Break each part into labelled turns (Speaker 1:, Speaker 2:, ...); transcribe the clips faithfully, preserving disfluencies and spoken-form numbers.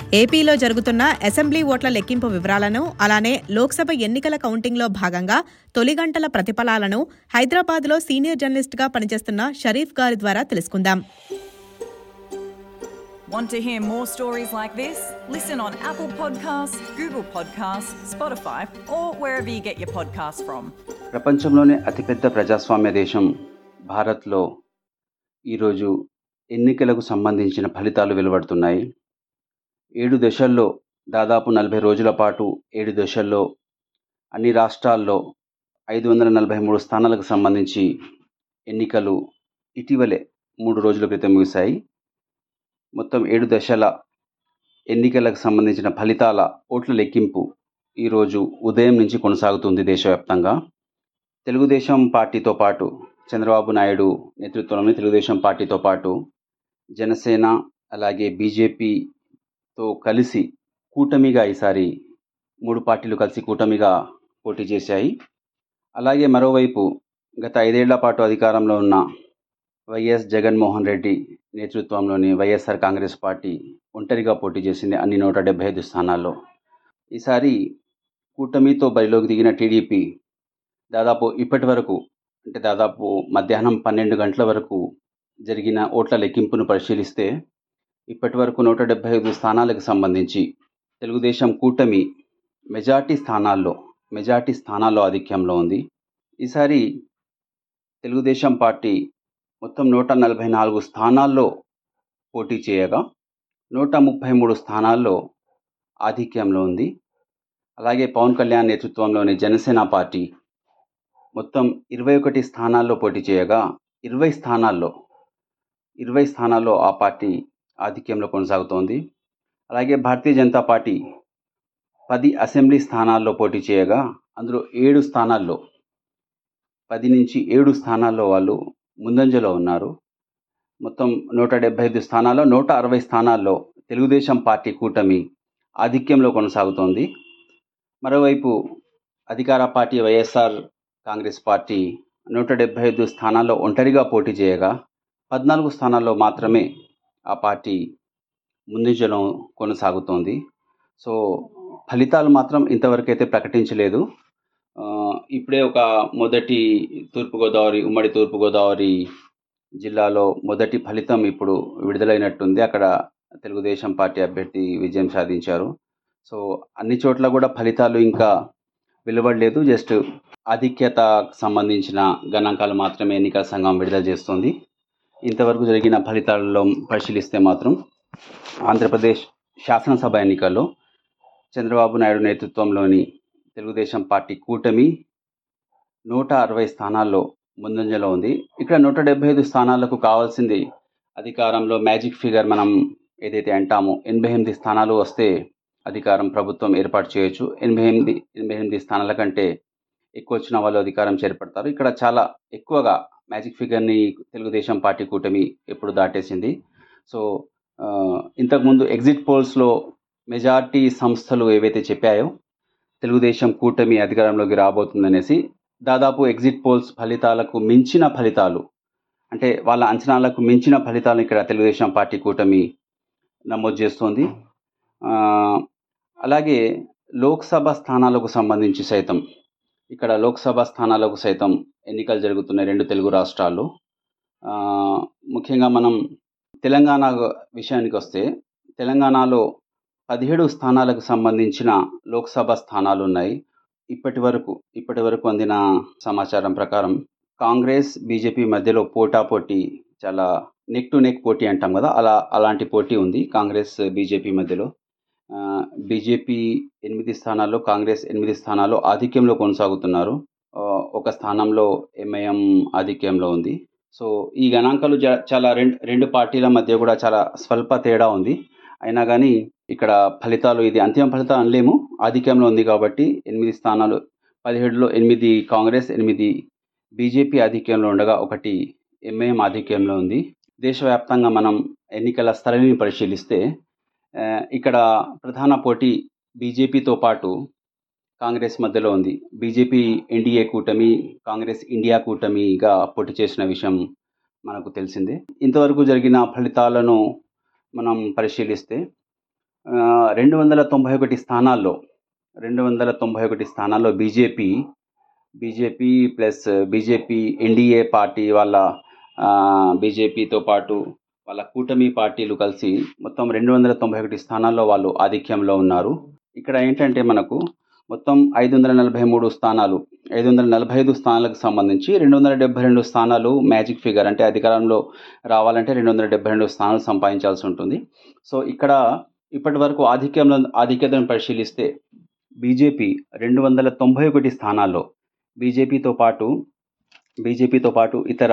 Speaker 1: ఏపీలో జరుగుతున్న అసెంబ్లీ ఓట్ల లెక్కింపు వివరాలను, అలానే లోక్సభ ఎన్నికల కౌంటింగ్లో భాగంగా తొలి గంటల ప్రతిఫలాలను హైదరాబాద్లో సీనియర్ జర్నలిస్ట్గా పనిచేస్తున్న షరీఫ్ గారి ద్వారా తెలుసుకుందాం.
Speaker 2: Want to hear more stories like this? Listen on Apple Podcasts, Google Podcasts, Spotify, or wherever you get your podcasts from.
Speaker 3: ప్రపంచంలోనే అతిపెద్ద ప్రజాస్వామ్య దేశం భారత్లో ఈరోజు ఎన్నికలకు సంబంధించిన ఫలితాలు వెలువడుతున్నాయి. ఏడు దశల్లో దాదాపు నలభై రోజుల పాటు ఏడు దశల్లో అన్ని రాష్ట్రాల్లో ఐదు వందల నలభై మూడు స్థానాలకు సంబంధించి ఎన్నికలు ఇటీవలే మూడు రోజుల క్రితం ముగిశాయి. మొత్తం ఏడు దశల ఎన్నికలకు సంబంధించిన ఫలితాల ఓట్ల లెక్కింపు ఈరోజు ఉదయం నుంచి కొనసాగుతుంది దేశవ్యాప్తంగా. తెలుగుదేశం పార్టీతో పాటు చంద్రబాబు నాయుడు నేతృత్వంలోని తెలుగుదేశం పార్టీతో పాటు జనసేన అలాగే బీజేపీతో కలిసి కూటమిగా ఈసారి మూడు పార్టీలు కలిసి కూటమిగా పోటీ చేశాయి. అలాగే మరోవైపు గత ఐదేళ్ల పాటు అధికారంలో ఉన్న వైఎస్ జగన్మోహన్ రెడ్డి నేతృత్వంలోని వైఎస్ఆర్ కాంగ్రెస్ పార్టీ ఒంటరిగా పోటీ చేసింది అన్ని నూట డెబ్బై ఐదు స్థానాల్లో. ఈసారి కూటమితో బరిలోకి దిగిన టీడీపీ దాదాపు ఇప్పటి వరకు అంటే దాదాపు మధ్యాహ్నం పన్నెండు గంటల వరకు జరిగిన ఓట్ల లెక్కింపును పరిశీలిస్తే ఇప్పటి వరకు నూట డెబ్బై ఐదు స్థానాలకు సంబంధించి తెలుగుదేశం కూటమి మెజార్టీ స్థానాల్లో మెజార్టీ స్థానాల్లో ఆధిక్యంలో ఉంది. ఈసారి తెలుగుదేశం పార్టీ మొత్తం నూట నలభై నాలుగు స్థానాల్లో పోటీ చేయగా నూట ముప్పై మూడు స్థానాల్లో ఆధిక్యంలో ఉంది. అలాగే పవన్ కళ్యాణ్ నేతృత్వంలోని జనసేన పార్టీ మొత్తం ఇరవై ఒకటి స్థానాల్లో పోటీ చేయగా ఇరవై స్థానాల్లో ఇరవై స్థానాల్లో ఆ పార్టీ ఆధిక్యంలో కొనసాగుతోంది. అలాగే భారతీయ జనతా పార్టీ పది అసెంబ్లీ స్థానాల్లో పోటీ చేయగా అందులో ఏడు స్థానాల్లో పది నుంచి ఏడు స్థానాల్లో వాళ్ళు ముందంజలో ఉన్నారు. మొత్తం నూట డెబ్బై ఐదు స్థానాల్లో నూట అరవై స్థానాల్లో తెలుగుదేశం పార్టీ కూటమి ఆధిక్యంలో కొనసాగుతోంది. మరోవైపు అధికార పార్టీ వైఎస్ఆర్ కాంగ్రెస్ పార్టీ నూట డెబ్బై ఐదు స్థానాల్లో ఒంటరిగా పోటీ చేయగా పద్నాలుగు స్థానాల్లో మాత్రమే ఆ పార్టీ ముందంజలో కొనసాగుతోంది. సో ఫలితాలు మాత్రం ఇంతవరకైతే ప్రకటించలేదు. ఇప్పుడే ఒక మొదటి తూర్పుగోదావరి ఉమ్మడి తూర్పుగోదావరి జిల్లాలో మొదటి ఫలితం ఇప్పుడు విడుదలైనట్టుంది. అక్కడ తెలుగుదేశం పార్టీ అభ్యర్థి విజయం సాధించారు. సో అన్ని చోట్ల కూడా ఫలితాలు ఇంకా వెలువడలేదు. జస్ట్ ఆధిక్యతకు సంబంధించిన గణాంకాలు మాత్రమే ఎన్నికల సంఘం విడుదల చేస్తుంది. ఇంతవరకు జరిగిన ఫలితాలలో పరిశీలిస్తే మాత్రం ఆంధ్రప్రదేశ్ శాసనసభ ఎన్నికల్లో చంద్రబాబు నాయుడు నేతృత్వంలోని తెలుగుదేశం పార్టీ కూటమి నూట అరవై స్థానాల్లో ముందంజలో ఉంది. ఇక్కడ నూట డెబ్బై ఐదు స్థానాలకు కావాల్సింది అధికారంలో మ్యాజిక్ ఫిగర్ మనం ఏదైతే అంటామో ఎనభై ఎనిమిది స్థానాలు వస్తే అధికారం ప్రభుత్వం ఏర్పాటు చేయొచ్చు. ఎనభై ఎనిమిది ఎనభై ఎనిమిది స్థానాల కంటే ఎక్కువ వచ్చిన వాళ్ళు అధికారం చేపడతారు. ఇక్కడ చాలా ఎక్కువగా మ్యాజిక్ ఫిగర్ని తెలుగుదేశం పార్టీ కూటమి ఎప్పుడు దాటేసింది. సో ఇంతకుముందు ఎగ్జిట్ పోల్స్లో మెజార్టీ సంస్థలు ఏవైతే చెప్పాయో తెలుగుదేశం కూటమి అధికారంలోకి రాబోతుందనేసి దాదాపు ఎగ్జిట్ పోల్స్ ఫలితాలకు మించిన ఫలితాలు అంటే వాళ్ళ అంచనాలకు మించిన ఫలితాలను ఇక్కడ తెలుగుదేశం పార్టీ కూటమి నమోదు చేస్తోంది. అలాగే లోక్సభ స్థానాలకు సంబంధించి సైతం ఇక్కడ లోక్సభ స్థానాలకు సైతం ఎన్నికలు జరుగుతున్నాయి రెండు తెలుగు రాష్ట్రాల్లో. ముఖ్యంగా మనం తెలంగాణ విషయానికి వస్తే తెలంగాణలో పదిహేడు స్థానాలకు సంబంధించిన లోక్సభ స్థానాలు ఉన్నాయి. ఇప్పటి వరకు ఇప్పటి వరకు అందిన సమాచారం ప్రకారం కాంగ్రెస్ బీజేపీ మధ్యలో పోటాపోటీ చాలా నెక్ టు నెక్ పోటీ అంటాం కదా, అలా అలాంటి పోటీ ఉంది కాంగ్రెస్ బీజేపీ మధ్యలో. బీజేపీ ఎనిమిది స్థానాల్లో కాంగ్రెస్ ఎనిమిది స్థానాల్లో ఆధిక్యంలో కొనసాగుతున్నారు. ఒక స్థానంలో ఎంఐఎం ఆధిక్యంలో ఉంది. సో ఈ గణాంకాలు చాలా రెండు రెండు పార్టీల మధ్య కూడా చాలా స్వల్ప తేడా ఉంది. అయినా కానీ ఇక్కడ ఫలితాలు ఇది అంతిమ ఫలితాలు అనలేము. ఆధిక్యంలో ఉంది కాబట్టి ఎనిమిది స్థానాలు పదిహేడులో ఎనిమిది కాంగ్రెస్ ఎనిమిది బీజేపీ ఆధిక్యంలో ఉండగా ఒకటి ఎంఐఎం ఆధిక్యంలో ఉంది. దేశవ్యాప్తంగా మనం ఎన్నికల స్థలిని పరిశీలిస్తే ఇక్కడ ప్రధాన పోటీ బీజేపీతో పాటు కాంగ్రెస్ మధ్యలో ఉంది. బీజేపీ ఎన్డీఏ కూటమి, కాంగ్రెస్ ఇండియా కూటమిగా పోటీ చేసిన విషయం మనకు తెలిసిందే. ఇంతవరకు జరిగిన ఫలితాలను మనం పరిశీలిస్తే రెండు వందల తొంభై ఒకటి స్థానాల్లో రెండు వందల తొంభై ఒకటి స్థానాల్లో BJP BJP plus BJP NDA party వాళ్ళ బీజేపీతో పాటు వాళ్ళ కూటమి పార్టీలు కలిసి మొత్తం రెండు వందల తొంభై ఒకటి స్థానాల్లో వాళ్ళు ఆధిక్యంలో ఉన్నారు. ఇక్కడ ఏంటంటే మనకు మొత్తం ఐదు వందల నలభై మూడు స్థానాలు ఐదు వందల నలభై ఐదు స్థానాలకు సంబంధించి రెండు వందల డెబ్బై రెండు స్థానాలు మ్యాజిక్ ఫిగర్, అంటే అధికారంలో రావాలంటే రెండు వందల డెబ్బై రెండు స్థానాలు సంపాదించాల్సి ఉంటుంది. సో ఇక్కడ ఇప్పటి వరకు ఆధిక్యంలో ఆధిక్యతను పరిశీలిస్తే బీజేపీ రెండు వందల తొంభై ఒకటి స్థానాల్లో బీజేపీతో పాటు బీజేపీతో పాటు ఇతర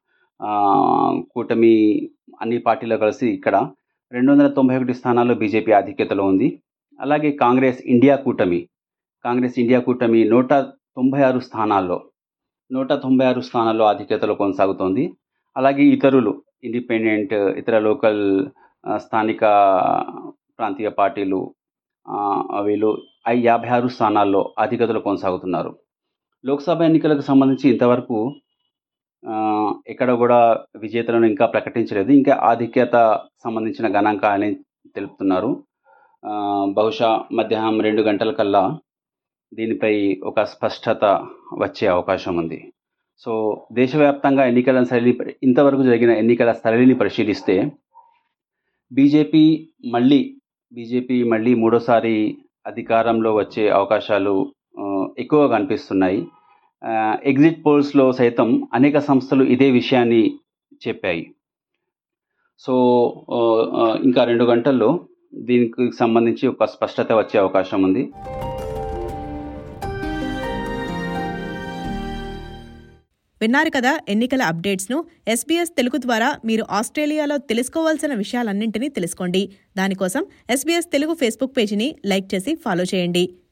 Speaker 3: కూటమి అన్ని పార్టీలు కలిసి ఇక్కడ రెండు వందల తొంభై ఒకటి స్థానాల్లో బీజేపీ ఆధిక్యతలో ఉంది. అలాగే కాంగ్రెస్ ఇండియా కూటమి కాంగ్రెస్ ఇండియా కూటమి నూట తొంభై ఆరు స్థానాల్లో నూట తొంభై ఆరు స్థానాల్లో ఆధిక్యతలో కొనసాగుతోంది. అలాగే ఇతరులు ఇండిపెండెంట్ ఇతర లోకల్ స్థానిక ప్రాంతీయ పార్టీలు వీళ్ళు యాభై ఆరు స్థానాల్లో ఆధిక్యతలో కొనసాగుతున్నారు. లోక్సభ ఎన్నికలకు సంబంధించి ఇంతవరకు ఎక్కడ కూడా విజేతలను ఇంకా ప్రకటించలేదు. ఇంకా ఆధిక్యత సంబంధించిన గణాంకాలని తెలుపుతున్నారు. బహుశా మధ్యాహ్నం రెండు గంటల కల్లా దీనిపై ఒక స్పష్టత వచ్చే అవకాశం ఉంది. సో దేశవ్యాప్తంగా ఎన్నికల సరళి ఇంతవరకు జరిగిన ఎన్నికల సరళిని పరిశీలిస్తే బీజేపీ మళ్ళీ బీజేపీ మళ్ళీ మూడోసారి అధికారంలో వచ్చే అవకాశాలు ఎక్కువగా కనిపిస్తున్నాయి. ఎగ్జిట్ పోల్స్లో సైతం అనేక సంస్థలు ఇదే విషయాన్ని చెప్పాయి. సో ఇంకా రెండు గంటల్లో దీనికి సంబంధించి ఒక స్పష్టత వచ్చే అవకాశం ఉంది.
Speaker 1: విన్నారు కదా ఎన్నికల అప్డేట్స్ను. ఎస్బీఎస్ తెలుగు ద్వారా మీరు ఆస్ట్రేలియాలో తెలుసుకోవాల్సిన విషయాలన్నింటినీ తెలుసుకోండి. దానికోసం ఎస్బీఎస్ తెలుగు ఫేస్బుక్ పేజీని లైక్ చేసి ఫాలో చేయండి.